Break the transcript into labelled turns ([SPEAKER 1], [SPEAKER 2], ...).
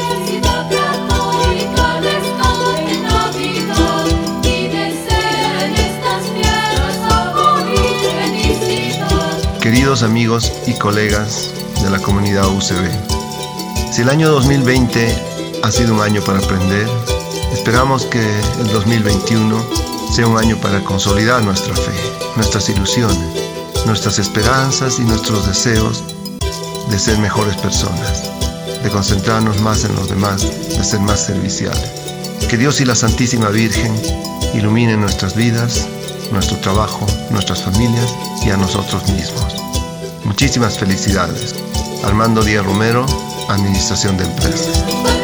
[SPEAKER 1] Universidad Católica les cante Navidad y deseen estas fiestas amor y felicidad.
[SPEAKER 2] Queridos amigos y colegas de la comunidad UCB, si el año 2020 ha sido un año para aprender, esperamos que el 2021 sea un año para consolidar nuestra fe, nuestras ilusiones, nuestras esperanzas y nuestros deseos de ser mejores personas, de concentrarnos más en los demás, de ser más serviciales. Que Dios y la Santísima Virgen iluminen nuestras vidas, nuestro trabajo, nuestras familias y a nosotros mismos. Muchísimas felicidades. Armando Díaz Romero, Administración de Empresas.